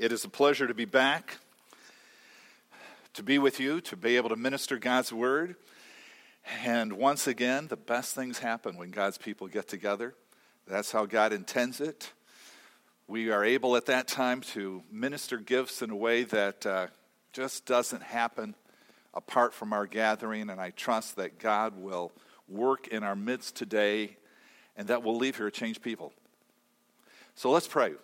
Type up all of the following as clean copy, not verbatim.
It is a pleasure to be back, to be with you, to be able to minister God's word. And once again, the best things happen when God's people get together. That's how God intends it. We are able at that time to minister gifts in a way that just doesn't happen apart from our gathering. And I trust that God will work in our midst today and that we'll leave here changed people. So let's pray.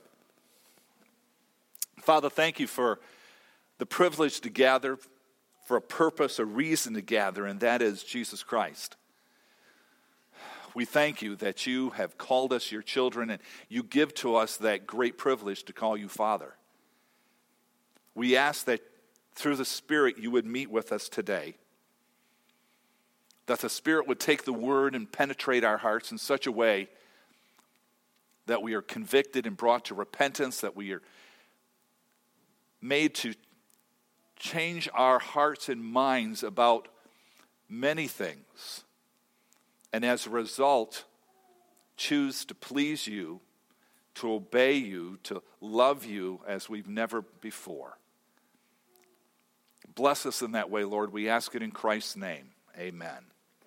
Father, thank you for the privilege to gather for a purpose, a reason to gather, and that is Jesus Christ. We thank you that you have called us your children and you give to us that great privilege to call you Father. We ask that through the Spirit you would meet with us today, that the Spirit would take the word and penetrate our hearts in such a way that we are convicted and brought to repentance, that we are made to change our hearts and minds about many things. And as a result, choose to please you, to obey you, to love you as we've never before. Bless us in that way, Lord. We ask it in Christ's name. Amen.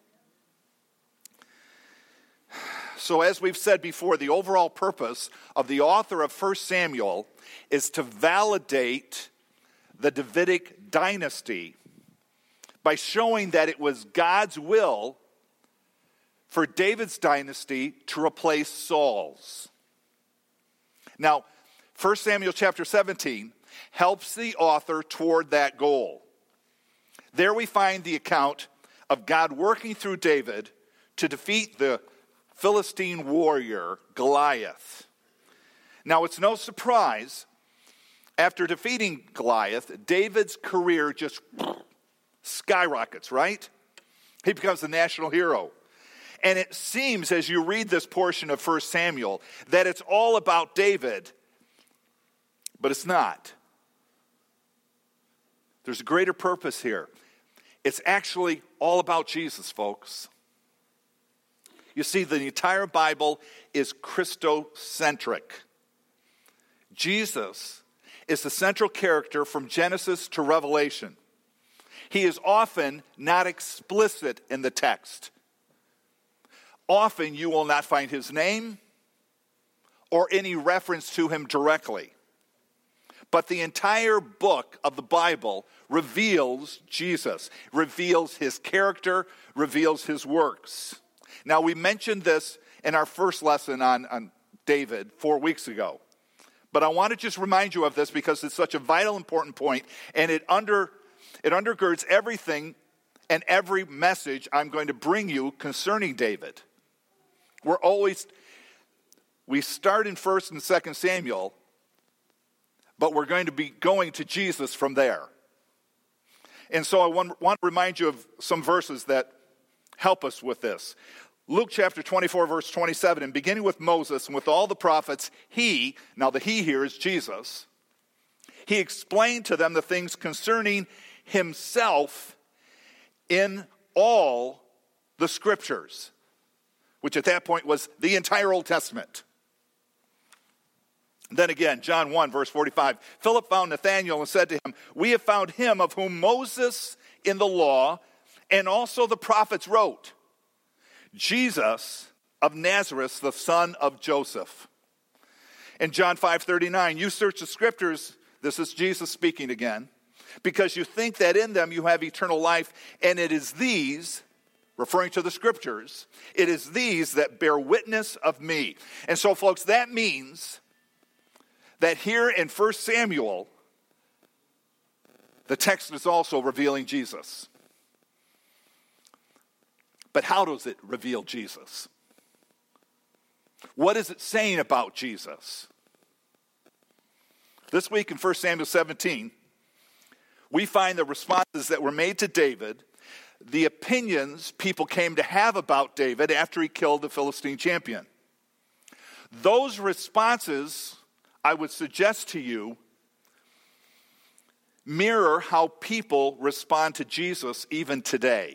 So as we've said before, the overall purpose of the author of 1 Samuel is to validate the Davidic dynasty by showing that it was God's will for David's dynasty to replace Saul's. Now, 1 Samuel chapter 17 helps the author toward that goal. There we find the account of God working through David to defeat the Philistine warrior Goliath. Now, it's no surprise, after defeating Goliath, David's career just skyrockets, right? He becomes the national hero. And it seems, as you read this portion of 1 Samuel, that it's all about David, but it's not. There's a greater purpose here. It's actually all about Jesus, folks. You see, the entire Bible is Christocentric. Jesus is the central character from Genesis to Revelation. He is often not explicit in the text. Often you will not find his name or any reference to him directly. But the entire book of the Bible reveals Jesus, reveals his character, reveals his works. Now, we mentioned this in our first lesson on David 4 weeks ago. But I want to just remind you of this because it's such a vital, important point, and it undergirds everything and every message I'm going to bring you concerning David. We start in 1 and 2 Samuel, but we're going to be going to Jesus from there. And so I want to remind you of some verses that help us with this. Luke chapter 24, verse 27, and beginning with Moses and with all the prophets, now the he here is Jesus, he explained to them the things concerning himself in all the scriptures, which at that point was the entire Old Testament. Then again, John 1, verse 45, Philip found Nathanael and said to him, "We have found him of whom Moses in the law and also the prophets wrote, Jesus of Nazareth, the son of Joseph." In John 5:39, you search the scriptures, this is Jesus speaking again, because you think that in them you have eternal life, and it is these, referring to the scriptures, it is these that bear witness of me. And so, folks, that means that here in 1 Samuel, the text is also revealing Jesus. But how does it reveal Jesus? What is it saying about Jesus? This week in 1 Samuel 17, we find the responses that were made to David, the opinions people came to have about David after he killed the Philistine champion. Those responses, I would suggest to you, mirror how people respond to Jesus even today.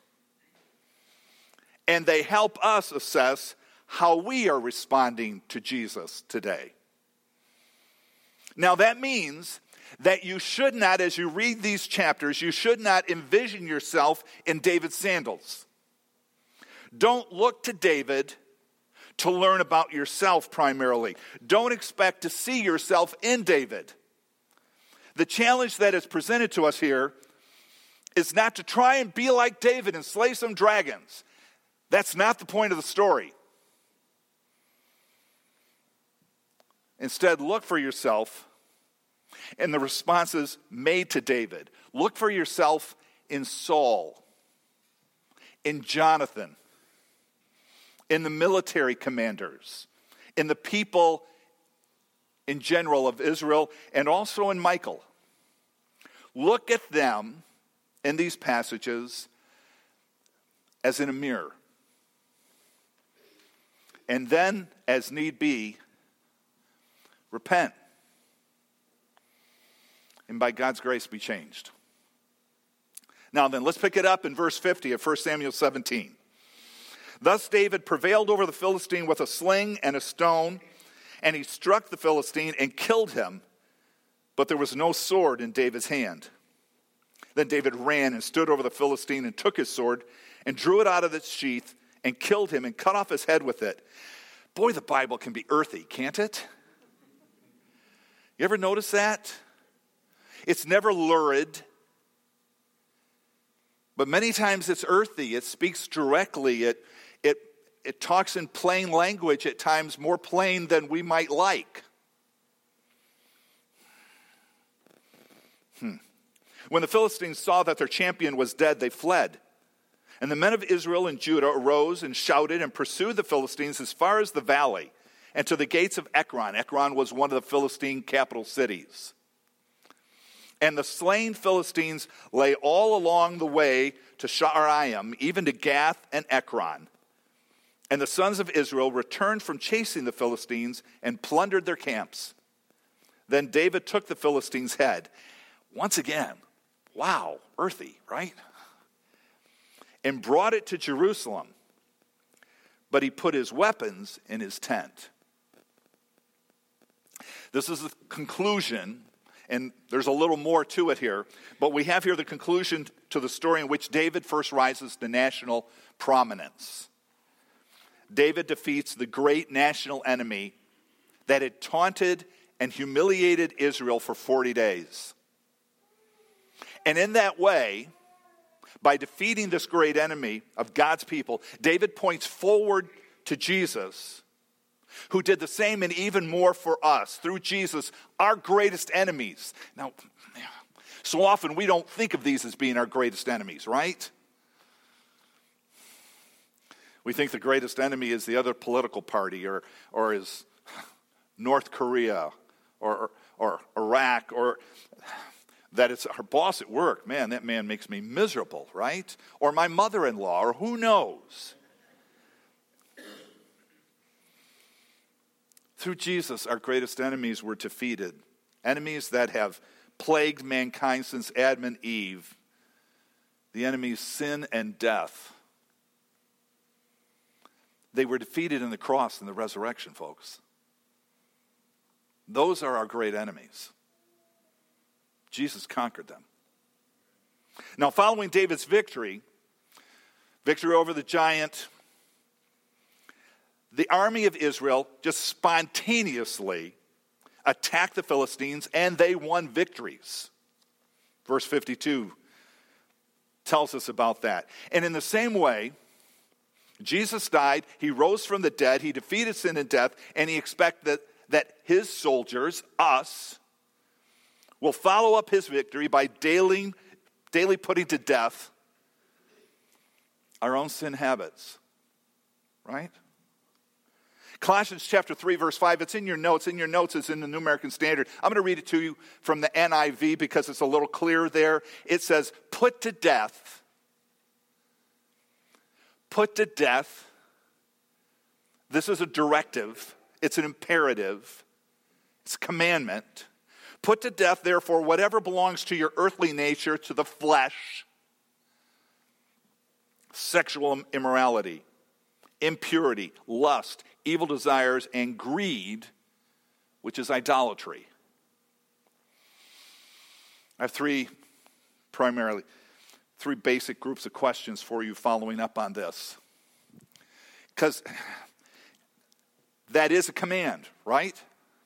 And they help us assess how we are responding to Jesus today. Now that means that you should not, as you read these chapters, you should not envision yourself in David's sandals. Don't look to David to learn about yourself primarily. Don't expect to see yourself in David. The challenge that is presented to us here is not to try and be like David and slay some dragons. That's not the point of the story. Instead, look for yourself in the responses made to David. Look for yourself in Saul, in Jonathan, in the military commanders, in the people in general of Israel, and also in Michal. Look at them in these passages as in a mirror. And then, as need be, repent. And by God's grace, be changed. Now then, let's pick it up in verse 50 of 1 Samuel 17. Thus David prevailed over the Philistine with a sling and a stone, and he struck the Philistine and killed him, but there was no sword in David's hand. Then David ran and stood over the Philistine and took his sword and drew it out of its sheath and killed him and cut off his head with it. Boy, the Bible can be earthy, can't it? You ever notice that? It's never lurid, but many times it's earthy. It speaks directly. It talks in plain language, at times more plain than we might like. When the Philistines saw that their champion was dead, they fled. And the men of Israel and Judah arose and shouted and pursued the Philistines as far as the valley and to the gates of Ekron. Ekron was one of the Philistine capital cities. And the slain Philistines lay all along the way to Sha'araim, even to Gath and Ekron. And the sons of Israel returned from chasing the Philistines and plundered their camps. Then David took the Philistines' head. Once again, wow, earthy, right? And brought it to Jerusalem. But he put his weapons in his tent. This is the conclusion, and there's a little more to it here, but we have here the conclusion to the story in which David first rises to national prominence. David defeats the great national enemy that had taunted and humiliated Israel for 40 days. And in that way, by defeating this great enemy of God's people, David points forward to Jesus, who did the same and even more for us. Through Jesus, our greatest enemies. Now, so often we don't think of these as being our greatest enemies, right? We think the greatest enemy is the other political party or is North Korea or Iraq, or that it's our boss at work. Man, that man makes me miserable, right? Or my mother-in-law, or who knows. Through Jesus, our greatest enemies were defeated. Enemies that have plagued mankind since Adam and Eve. The enemies, sin and death. They were defeated in the cross and the resurrection, folks. Those are our great enemies. Jesus conquered them. Now, following David's victory over the giant, the army of Israel just spontaneously attacked the Philistines, and they won victories. Verse 52 tells us about that. And in the same way, Jesus died, he rose from the dead, he defeated sin and death, and he expects that his soldiers, us, will follow up his victory by daily putting to death our own sin habits. Right? Colossians chapter 3, verse 5, it's in your notes. In your notes, it's in the New American Standard. I'm going to read it to you from the NIV because it's a little clearer there. It says, put to death. Put to death. This is a directive. It's an imperative. It's a commandment. Put to death, therefore, whatever belongs to your earthly nature, to the flesh. Sexual immorality, impurity, lust, evil desires, and greed, which is idolatry. I have three basic groups of questions for you following up on this. Because that is a command, right?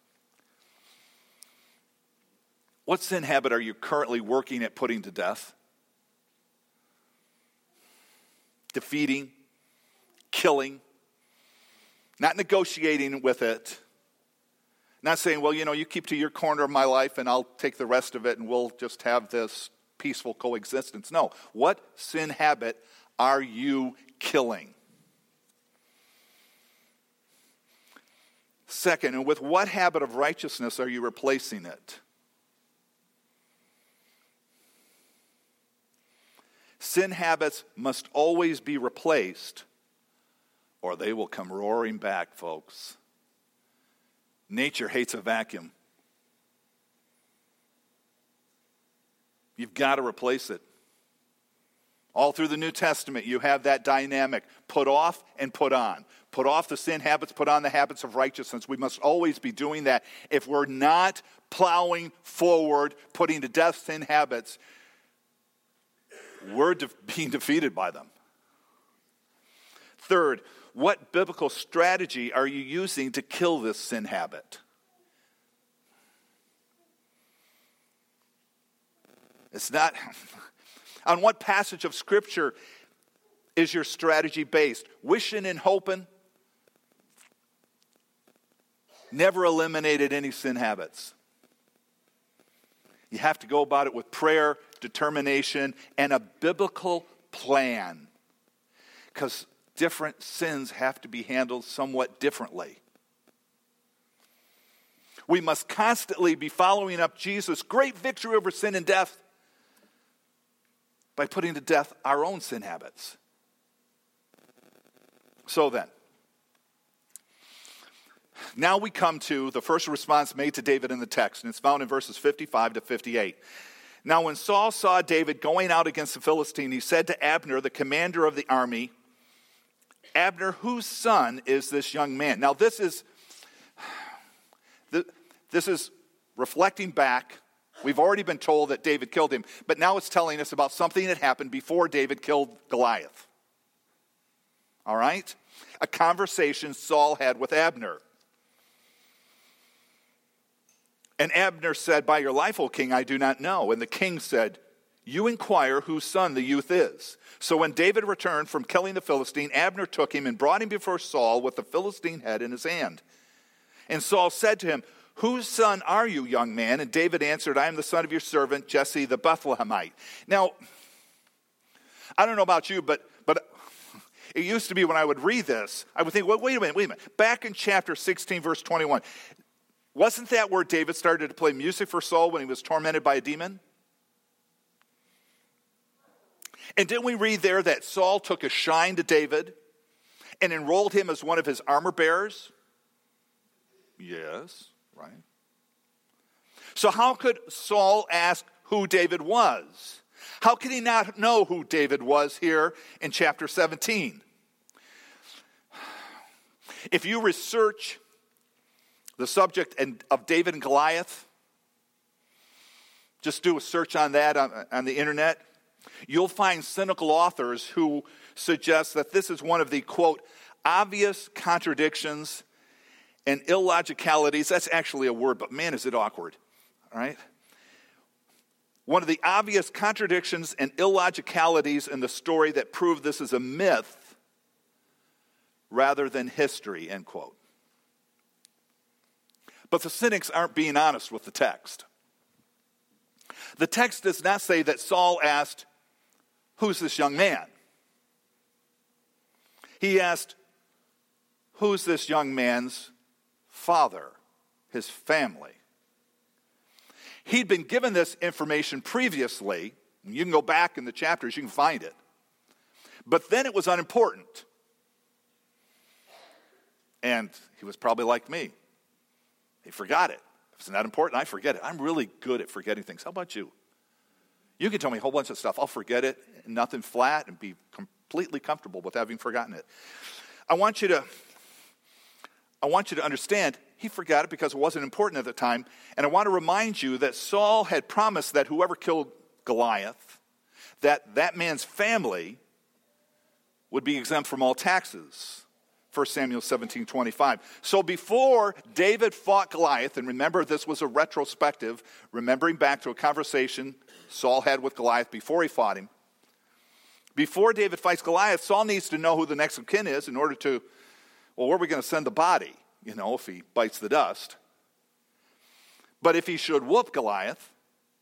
What sin habit are you currently working at putting to death? Defeating, killing, not negotiating with it, not saying, well, you keep to your corner of my life and I'll take the rest of it and we'll just have this peaceful coexistence. No, what sin habit are you killing? Second, and with what habit of righteousness are you replacing it? Sin habits must always be replaced, or they will come roaring back, folks. Nature hates a vacuum. You've got to replace it. All through the New Testament, you have that dynamic. Put off and put on. Put off the sin habits, put on the habits of righteousness. We must always be doing that. If we're not plowing forward, putting to death sin habits, we're being defeated by them. Third, what biblical strategy are you using to kill this sin habit? It's not... On what passage of Scripture is your strategy based? Wishing and hoping never eliminated any sin habits. You have to go about it with prayer, determination, and a biblical plan. Because different sins have to be handled somewhat differently. We must constantly be following up Jesus' great victory over sin and death by putting to death our own sin habits. So then, now we come to the first response made to David in the text, and it's found in verses 55 to 58. Now when Saul saw David going out against the Philistine, he said to Abner, the commander of the army, Abner, whose son is this young man? Now this is reflecting back. We've already been told that David killed him, but now it's telling us about something that happened before David killed Goliath. All right? A conversation Saul had with Abner. And Abner said, by your life, O king, I do not know. And the king said, you inquire whose son the youth is. So when David returned from killing the Philistine, Abner took him and brought him before Saul with the Philistine head in his hand. And Saul said to him, whose son are you, young man? And David answered, I am the son of your servant, Jesse the Bethlehemite. Now, I don't know about you, but it used to be when I would read this, I would think, well, wait a minute. Back in chapter 16, verse 21, wasn't that where David started to play music for Saul when he was tormented by a demon? And didn't we read there that Saul took a shine to David and enrolled him as one of his armor bearers? Yes. Right? So how could Saul ask who David was? How could he not know who David was here in chapter 17? If you research the subject of David and Goliath, just do a search on that on the internet, you'll find cynical authors who suggest that this is one of the, quote, obvious contradictions and illogicalities. That's actually a word, but man, is it awkward. All right? One of the obvious contradictions and illogicalities in the story that prove this is a myth rather than history, end quote. But the cynics aren't being honest with the text. The text does not say that Saul asked, who's this young man? He asked, who's this young man's father, his family? He'd been given this information previously. You can go back in the chapters, you can find it. But then it was unimportant. And he was probably like me. He forgot it. If it's not important, I forget it. I'm really good at forgetting things. How about you? You can tell me a whole bunch of stuff. I'll forget it, nothing flat, and be completely comfortable with having forgotten it. I want you to understand, he forgot it because it wasn't important at the time. And I want to remind you that Saul had promised that whoever killed Goliath, that man's family would be exempt from all taxes. 1 Samuel 17:25. So before David fought Goliath, and remember this was a retrospective, remembering back to a conversation Saul had with Goliath before he fought him. Before David fights Goliath, Saul needs to know who the next of kin is in order to, well, where are we going to send the body, if he bites the dust. But if he should whoop Goliath,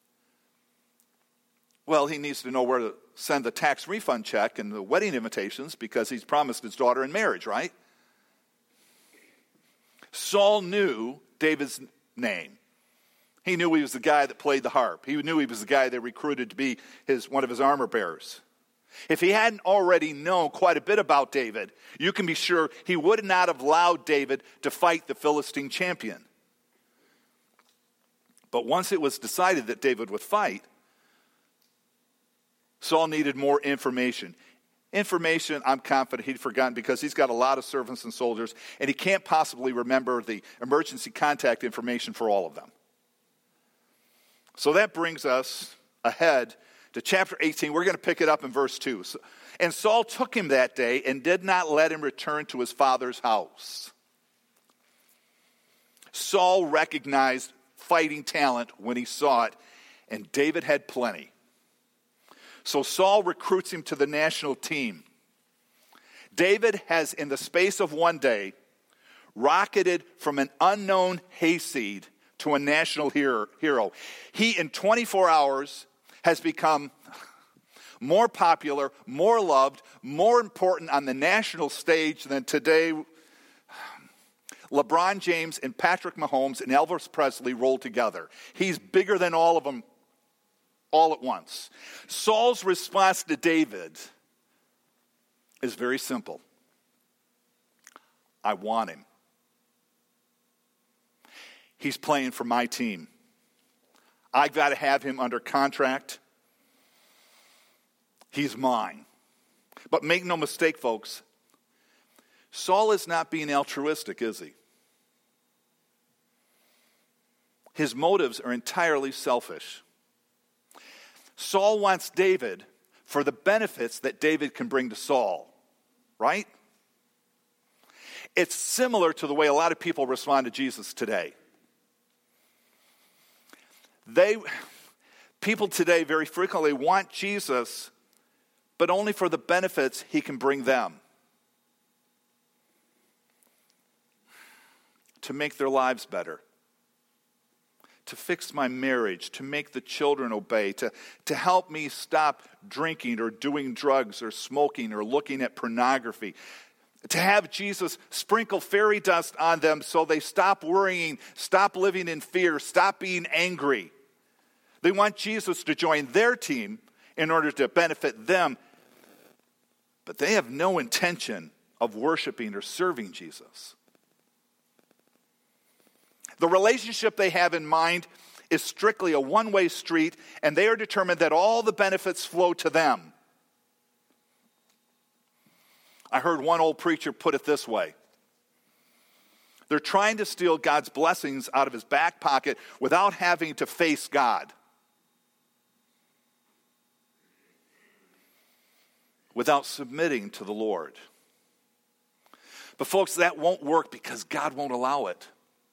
well, he needs to know where to send the tax refund check and the wedding invitations because he's promised his daughter in marriage, right? Saul knew David's name. He knew he was the guy that played the harp. He knew he was the guy they recruited to be one of his armor bearers. If he hadn't already known quite a bit about David, you can be sure he would not have allowed David to fight the Philistine champion. But once it was decided that David would fight, Saul needed more information. Information, I'm confident he'd forgotten because he's got a lot of servants and soldiers, and he can't possibly remember the emergency contact information for all of them. So that brings us ahead to chapter 18. We're going to pick it up in verse 2. And Saul took him that day and did not let him return to his father's house. Saul recognized fighting talent when he saw it, and David had plenty. So Saul recruits him to the national team. David has, in the space of one day, rocketed from an unknown hayseed to a national hero. He, in 24 hours, has become more popular, more loved, more important on the national stage than today LeBron James and Patrick Mahomes and Elvis Presley rolled together. He's bigger than all of them all at once. Saul's response to David is very simple. I want him. He's playing for my team. I've got to have him under contract. He's mine. But make no mistake, folks, Saul is not being altruistic, is he? His motives are entirely selfish. Saul wants David for the benefits that David can bring to Saul, right? It's similar to the way a lot of people respond to Jesus today. People today very frequently want Jesus, but only for the benefits he can bring them. To make their lives better. To fix my marriage, to make the children obey, to help me stop drinking or doing drugs or smoking or looking at pornography. To have Jesus sprinkle fairy dust on them so they stop worrying, stop living in fear, stop being angry. They want Jesus to join their team in order to benefit them, but they have no intention of worshiping or serving Jesus. The relationship they have in mind is strictly a one-way street, and they are determined that all the benefits flow to them. I heard one old preacher put it this way. They're trying to steal God's blessings out of his back pocket without having to face God. Without submitting to the Lord. But folks, that won't work because God won't allow it.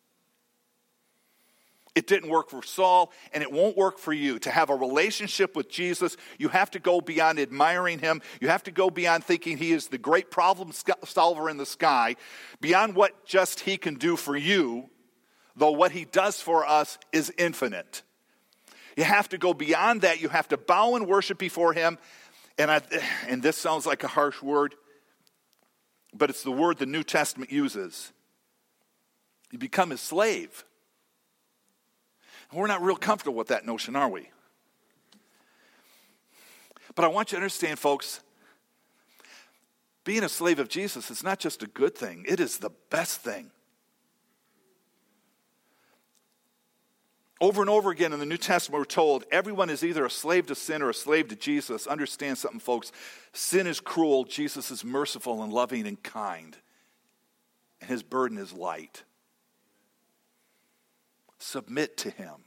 It didn't work for Saul, and it won't work for you. To have a relationship with Jesus, you have to go beyond admiring him. You have to go beyond thinking he is the great problem solver in the sky, beyond what just he can do for you, though what he does for us is infinite. You have to go beyond that. You have to bow and worship before him. And this sounds like a harsh word, but it's the word the New Testament uses. You become his slave. We're not real comfortable with that notion, are we? But I want you to understand, folks, being a slave of Jesus is not just a good thing. It is the best thing. Over and over again in the New Testament, we're told everyone is either a slave to sin or a slave to Jesus. Understand something, folks. Sin is cruel. Jesus is merciful and loving and kind. And his burden is light. submit to him.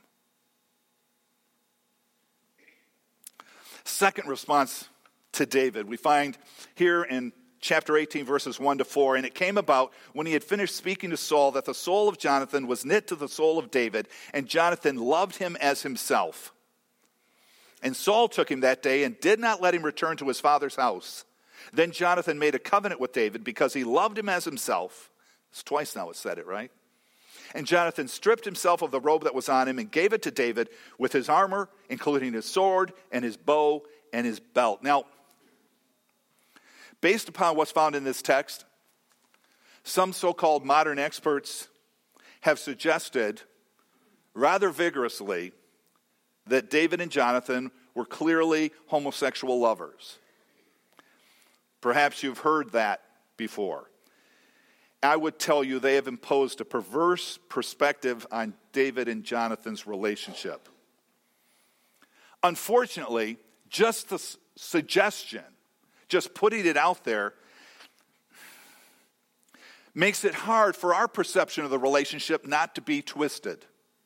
Second response to David, we find here in chapter 18, verses 1 to 4, and it came about when he had finished speaking to Saul that the soul of Jonathan was knit to the soul of David, and Jonathan loved him as himself. And Saul took him that day and did not let him return to his father's house. Then Jonathan made a covenant with David because he loved him as himself. It's twice now it said it, right? And Jonathan stripped himself of the robe that was on him and gave it to David with his armor, including his sword and his bow and his belt. Now, based upon what's found in this text, some so-called modern experts have suggested rather vigorously that David and Jonathan were clearly homosexual lovers. Perhaps you've heard that before. I would tell you they have imposed a perverse perspective on David and Jonathan's relationship. Unfortunately, just the suggestion, just putting it out there, makes it hard for our perception of the relationship not to be twisted.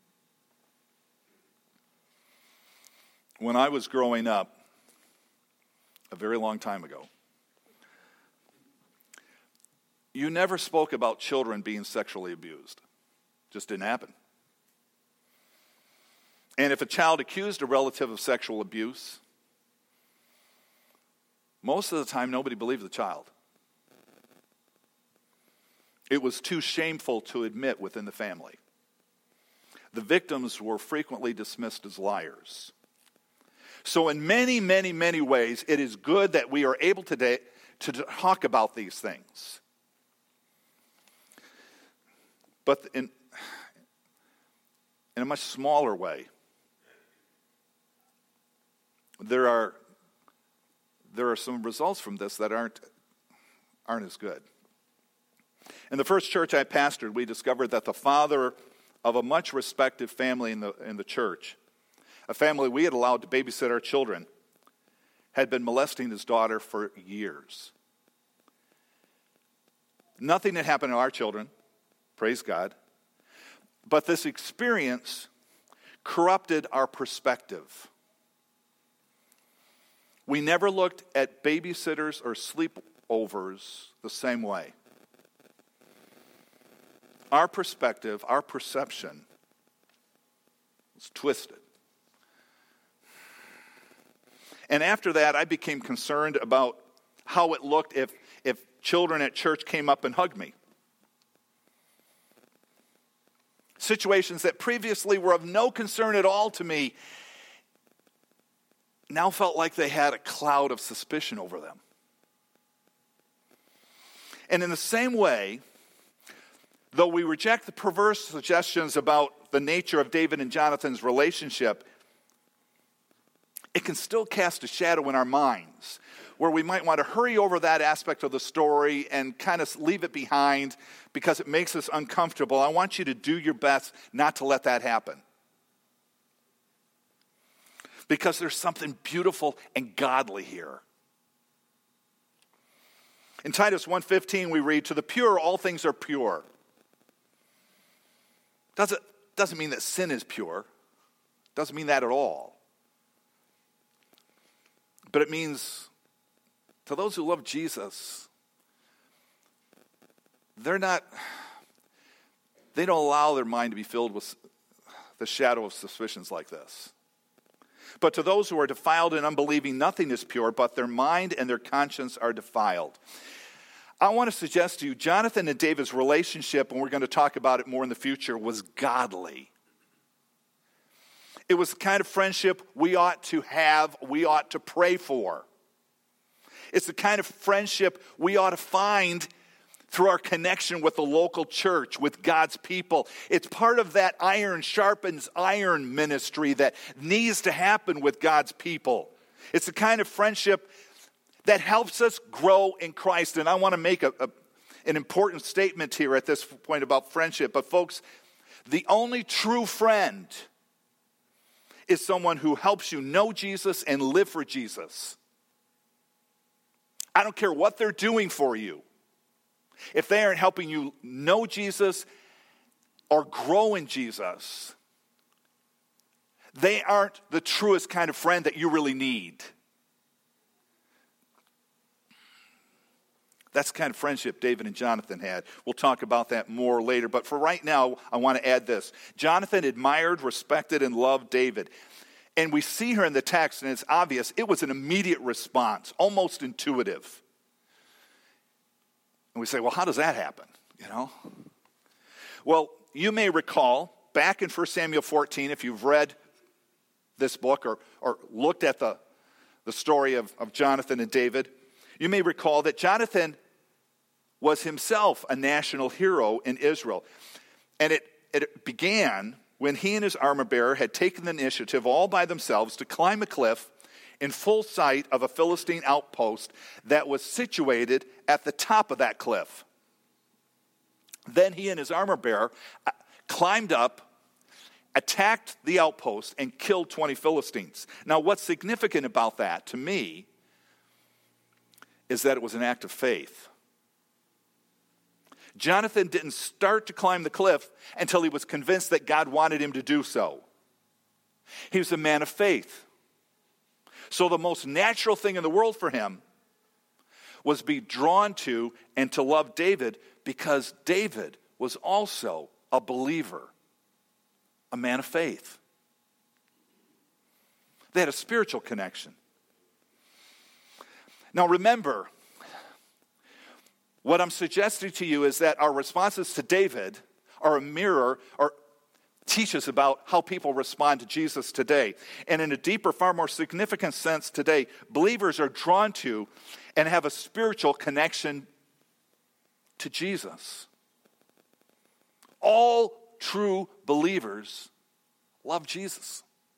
When I was growing up, a very long time ago, you never spoke about children being sexually abused. Just didn't happen. And if a child accused a relative of sexual abuse, most of the time nobody believed the child. It was too shameful to admit within the family. The victims were frequently dismissed as liars. So in many, many, many ways, it is good that we are able today to talk about these things. But in a much smaller way, there are some results from this that aren't as good. In the first church I pastored, we discovered that the father of a much respected family in the church, a family we had allowed to babysit our children, had been molesting his daughter for years. Nothing had happened to our children. Praise God. But this experience corrupted our perspective. We never looked at babysitters or sleepovers the same way. Our perspective, our perception was twisted. And after that, I became concerned about how it looked if children at church came up and hugged me. Situations that previously were of no concern at all to me now felt like they had a cloud of suspicion over them. And in the same way, though we reject the perverse suggestions about the nature of David and Jonathan's relationship, it can still cast a shadow in our minds where we might want to hurry over that aspect of the story and kind of leave it behind because it makes us uncomfortable. I want you to do your best not to let that happen. Because there's something beautiful and godly here. In Titus 1:15 we read, "To the pure all things are pure." Doesn't mean that sin is pure. Doesn't mean that at all. But it means to those who love Jesus, they don't allow their mind to be filled with the shadow of suspicions like this. But to those who are defiled and unbelieving, nothing is pure, but their mind and their conscience are defiled. I want to suggest to you, Jonathan and David's relationship, and we're going to talk about it more in the future, was godly. It was the kind of friendship we ought to have, we ought to pray for. It's the kind of friendship we ought to find through our connection with the local church, with God's people. It's part of that iron sharpens iron ministry that needs to happen with God's people. It's the kind of friendship that helps us grow in Christ. And I want to make an important statement here at this point about friendship. But folks, the only true friend is someone who helps you know Jesus and live for Jesus. I don't care what they're doing for you. If they aren't helping you know Jesus or grow in Jesus, They aren't the truest kind of friend that you really need. That's the kind of friendship David and Jonathan had. We'll talk about that more later. But for right now, I want to add this. Jonathan admired, respected, and loved David. And we see here in the text, and it's obvious, it was an immediate response, almost intuitive. And we say, well, how does that happen? Well, you may recall, back in 1 Samuel 14, if you've read this book or looked at the story of Jonathan and David, you may recall that Jonathan was himself a national hero in Israel. And it began when he and his armor bearer had taken the initiative all by themselves to climb a cliff in full sight of a Philistine outpost that was situated at the top of that cliff. Then he and his armor bearer climbed up, attacked the outpost, and killed 20 Philistines. Now, what's significant about that, to me, is that it was an act of faith. Jonathan didn't start to climb the cliff until he was convinced that God wanted him to do so. He was a man of faith. So the most natural thing in the world for him was be drawn to and to love David, because David was also a believer, a man of faith. They had a spiritual connection. Now remember, what I'm suggesting to you is that our responses to David are a mirror or teach us about how people respond to Jesus today. And in a deeper, far more significant sense today, believers are drawn to and have a spiritual connection to Jesus. All true believers love Jesus.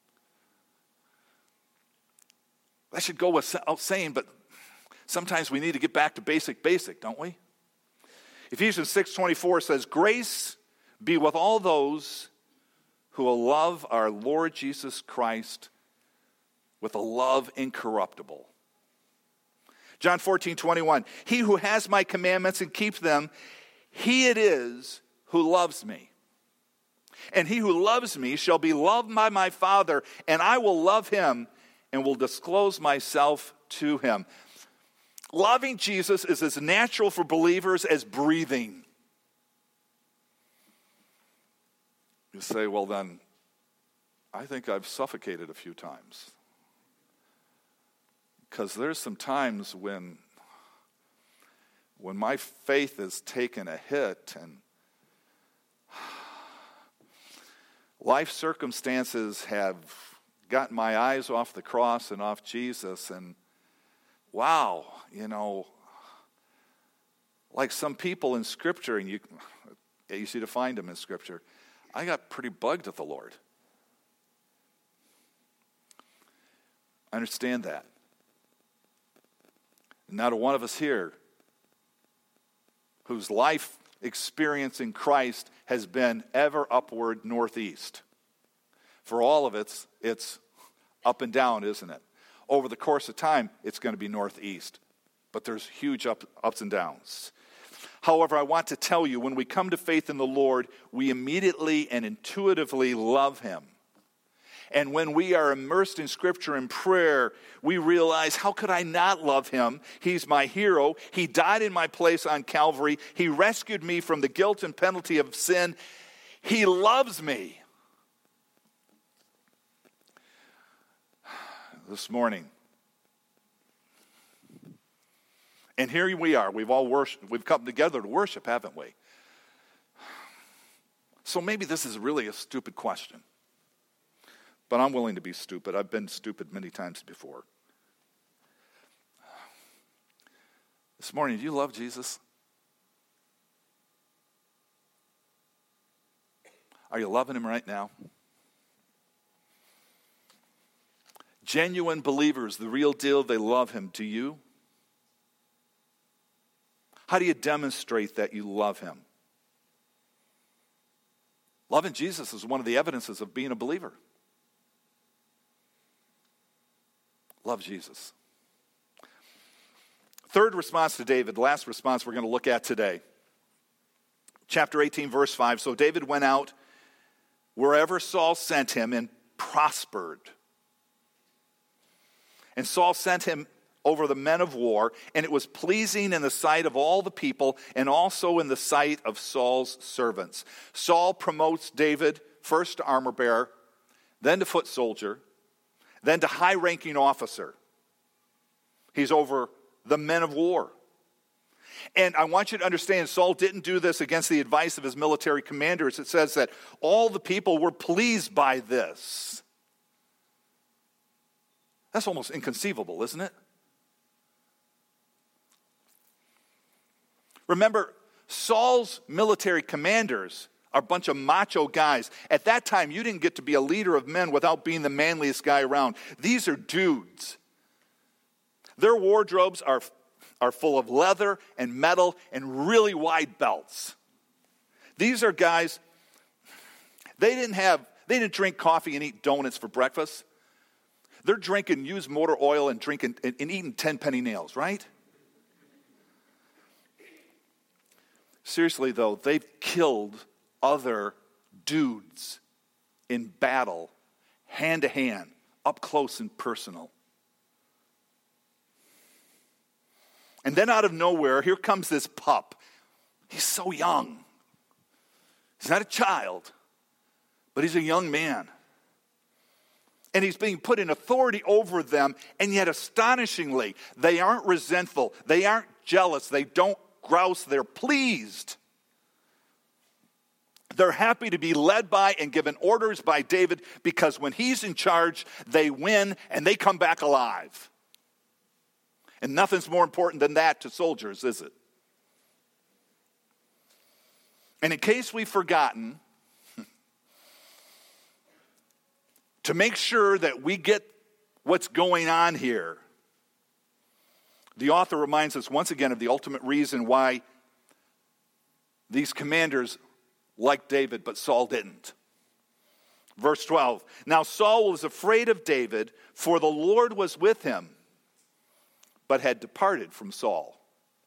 That should go without saying, but sometimes we need to get back to basic, don't we? Ephesians 6:24 says, "Grace be with all those who will love our Lord Jesus Christ with a love incorruptible." John 14:21, "He who has my commandments and keeps them, he it is who loves me. And he who loves me shall be loved by my Father, and I will love him and will disclose myself to him." Loving Jesus is as natural for believers as breathing. You say, well then, I think I've suffocated a few times. Because there's some times when my faith has taken a hit and life circumstances have gotten my eyes off the cross and off Jesus, and wow, like some people in Scripture, and it's easy to find them in Scripture, I got pretty bugged at the Lord. I understand that. Not a one of us here whose life experience in Christ has been ever upward northeast. For all of it's up and down, isn't it? Over the course of time, it's going to be northeast. But there's huge ups and downs. However, I want to tell you, when we come to faith in the Lord, we immediately and intuitively love him. And when we are immersed in Scripture and prayer, we realize, how could I not love him? He's my hero. He died in my place on Calvary. He rescued me from the guilt and penalty of sin. He loves me. This morning, and here we are. We've come together to worship, haven't we? So maybe this is really a stupid question. But I'm willing to be stupid. I've been stupid many times before. This morning, do you love Jesus? Are you loving him right now? Genuine believers, the real deal, they love him. Do you? How do you demonstrate that you love him? Loving Jesus is one of the evidences of being a believer. Love Jesus. Third response to David, the last response we're going to look at today. Chapter 18, verse 5. So David went out wherever Saul sent him and prospered. And Saul sent him over the men of war, and it was pleasing in the sight of all the people and also in the sight of Saul's servants. Saul promotes David first to armor bearer, then to foot soldier, then to high-ranking officer. He's over the men of war. And I want you to understand, Saul didn't do this against the advice of his military commanders. It says that all the people were pleased by this. That's almost inconceivable, isn't it? Remember, Saul's military commanders are a bunch of macho guys. At that time, you didn't get to be a leader of men without being the manliest guy around. These are dudes. Their wardrobes are full of leather and metal and really wide belts. These are guys, they didn't drink coffee and eat donuts for breakfast. They're drinking used motor oil and eating 10-penny nails, right? Seriously, though, they've killed other dudes in battle, hand to hand, up close and personal. And then out of nowhere, here comes this pup. He's so young. He's not a child, but he's a young man. And he's being put in authority over them, and yet astonishingly, they aren't resentful. They aren't jealous. They don't grouse. They're pleased. They're happy to be led by and given orders by David, because when he's in charge, they win and they come back alive. And nothing's more important than that to soldiers, is it? And in case we've forgotten, to make sure that we get what's going on here, the author reminds us once again of the ultimate reason why these commanders liked David, but Saul didn't. Verse 12, now Saul was afraid of David, for the Lord was with him, but had departed from Saul.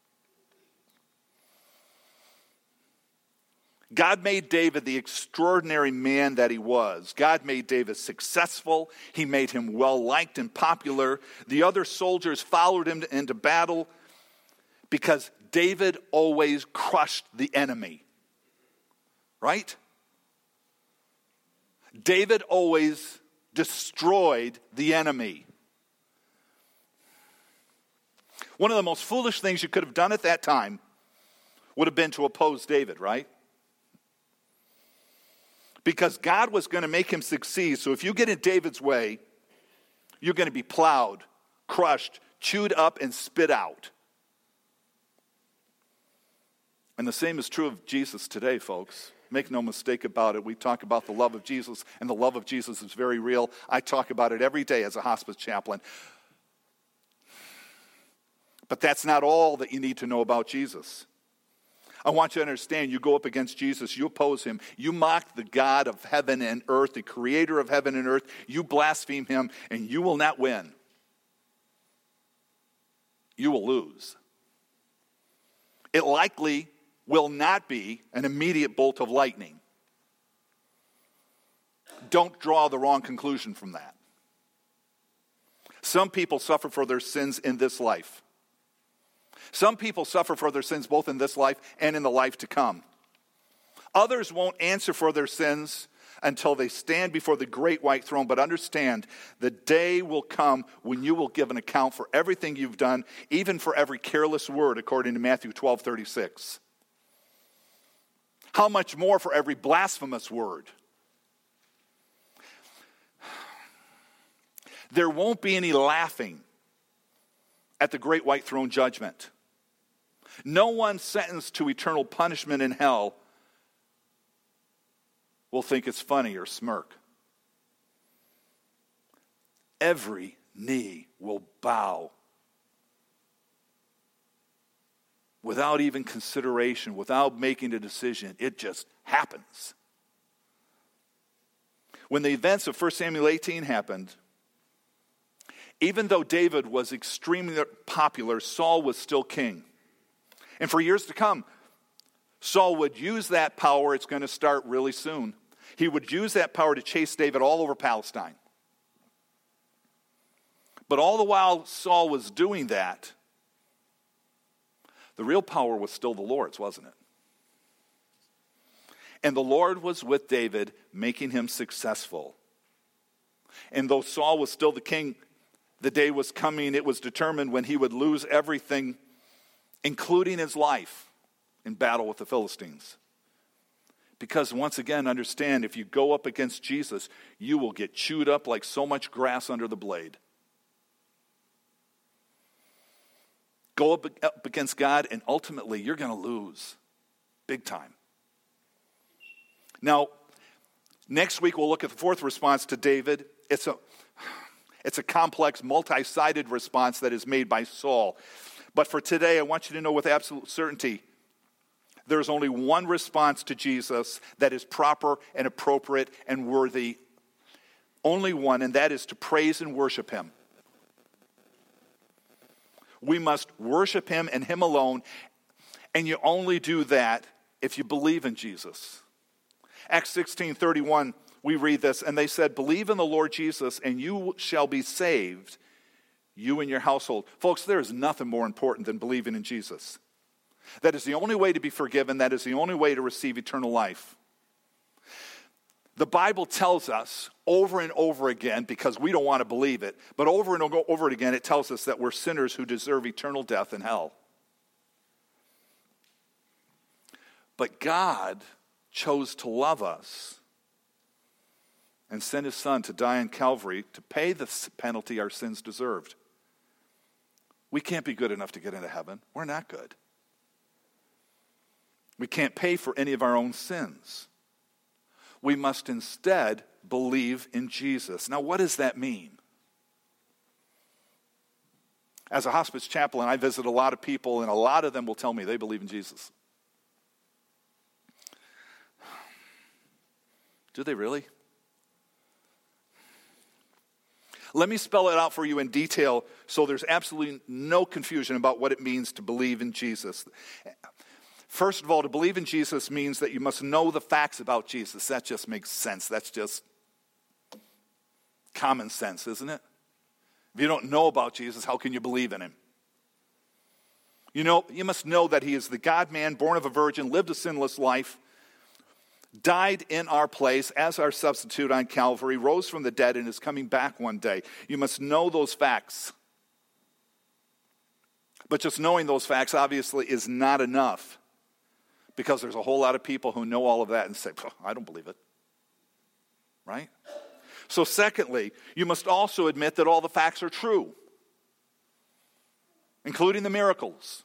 God made David the extraordinary man that he was. God made David successful. He made him well-liked and popular. The other soldiers followed him into battle because David always crushed the enemy. Right? David always destroyed the enemy. One of the most foolish things you could have done at that time would have been to oppose David, right? Because God was going to make him succeed. So if you get in David's way, you're going to be plowed, crushed, chewed up, and spit out. And the same is true of Jesus today, folks. Make no mistake about it. We talk about the love of Jesus, and the love of Jesus is very real. I talk about it every day as a hospice chaplain. But that's not all that you need to know about Jesus. I want you to understand, you go up against Jesus, you oppose him, you mock the God of heaven and earth, the creator of heaven and earth, you blaspheme him, and you will not win. You will lose. It likely will not be an immediate bolt of lightning. Don't draw the wrong conclusion from that. Some people suffer for their sins in this life. Some people suffer for their sins both in this life and in the life to come. Others won't answer for their sins until they stand before the great white throne. But understand, the day will come when you will give an account for everything you've done, even for every careless word, according to Matthew 12:36. How much more for every blasphemous word? There won't be any laughing at the great white throne judgment. No one sentenced to eternal punishment in hell will think it's funny or smirk. Every knee will bow without even consideration, without making a decision. It just happens. When the events of 1 Samuel 18 happened, even though David was extremely popular, Saul was still king. And for years to come, Saul would use that power. It's going to start really soon. He would use that power to chase David all over Palestine. But all the while Saul was doing that, the real power was still the Lord's, wasn't it? And the Lord was with David, making him successful. And though Saul was still the king, the day was coming, it was determined when he would lose everything, including his life, in battle with the Philistines. Because once again, understand, if you go up against Jesus, you will get chewed up like so much grass under the blade. Go up against God, and ultimately you're going to lose big time. Now, next week we'll look at the fourth response to David. It's a complex, multi-sided response that is made by Saul. But for today, I want you to know with absolute certainty, there's only one response to Jesus that is proper and appropriate and worthy. Only one, and that is to praise and worship him. We must worship him and him alone, and you only do that if you believe in Jesus. Acts 16:31, we read this, and they said, believe in the Lord Jesus, and you shall be saved, you and your household. Folks, there is nothing more important than believing in Jesus. That is the only way to be forgiven. That is the only way to receive eternal life. The Bible tells us over and over again, because we don't want to believe it, but over and over again it tells us that we're sinners who deserve eternal death in hell. But God chose to love us and sent his son to die on Calvary to pay the penalty our sins deserved. We can't be good enough to get into heaven. We're not good. We can't pay for any of our own sins. We must instead believe in Jesus. Now, what does that mean? As a hospice chaplain, I visit a lot of people, and a lot of them will tell me they believe in Jesus. Do they really? Let me spell it out for you in detail so there's absolutely no confusion about what it means to believe in Jesus. First of all, to believe in Jesus means that you must know the facts about Jesus. That just makes sense. That's just common sense, isn't it? If you don't know about Jesus, how can you believe in him? You must know that he is the God-man, born of a virgin, lived a sinless life, died in our place as our substitute on Calvary, rose from the dead, and is coming back one day. You must know those facts. But just knowing those facts obviously is not enough, because there's a whole lot of people who know all of that and say, I don't believe it. Right? So secondly, you must also admit that all the facts are true, including the miracles.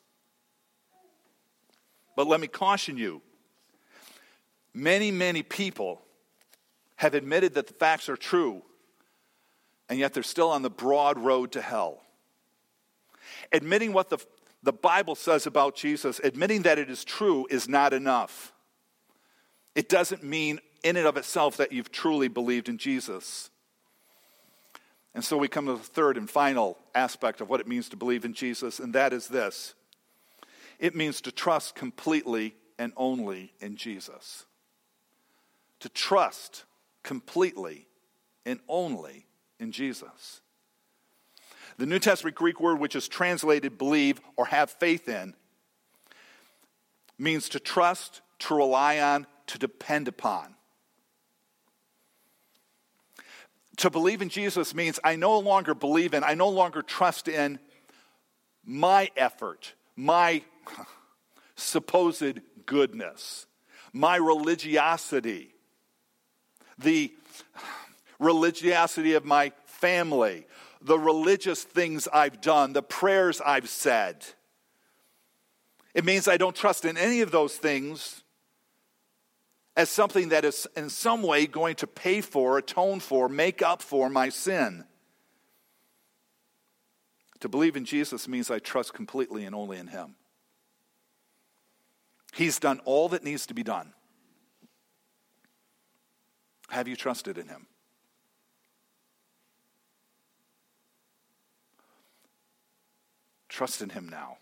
But let me caution you, many, many people have admitted that the facts are true, and yet they're still on the broad road to hell. Admitting what the Bible says about Jesus, admitting that it is true, is not enough. It doesn't mean in and of itself that you've truly believed in Jesus. And so we come to the third and final aspect of what it means to believe in Jesus, and that is this. It means to trust completely and only in Jesus. To trust completely and only in Jesus. The New Testament Greek word, which is translated believe or have faith in, means to trust, to rely on, to depend upon. To believe in Jesus means I no longer believe in, I no longer trust in my effort, my supposed goodness, my religiosity, the religiosity of my family, the religious things I've done, the prayers I've said. It means I don't trust in any of those things as something that is in some way going to pay for, atone for, make up for my sin. To believe in Jesus means I trust completely and only in him. He's done all that needs to be done. Have you trusted in him? Trust in him now.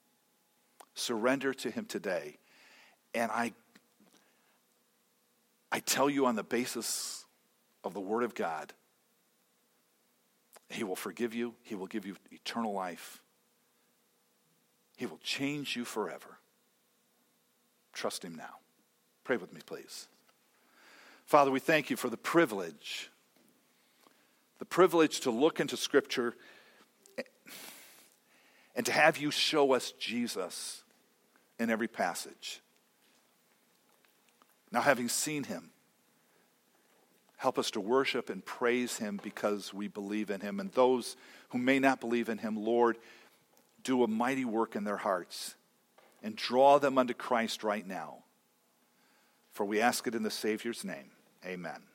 Surrender to him today. And I I tell you on the basis of the Word of God, He will forgive you. He will give you eternal life. He will change you forever. Trust Him now. Pray with me, please. Father, we thank you for the privilege to look into Scripture and to have you show us Jesus in every passage. Now, having seen Him, help us to worship and praise Him because we believe in Him. And those who may not believe in Him, Lord, do a mighty work in their hearts and draw them unto Christ right now. For we ask it in the Savior's name. Amen.